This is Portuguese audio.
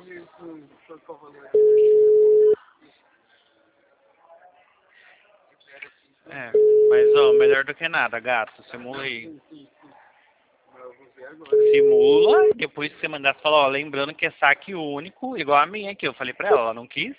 É, mas ó, melhor do que nada, gato. Simula aí. Simula, depois que você mandar, você fala, ó, lembrando que é saque único, igual a minha aqui. Eu falei pra ela não quis,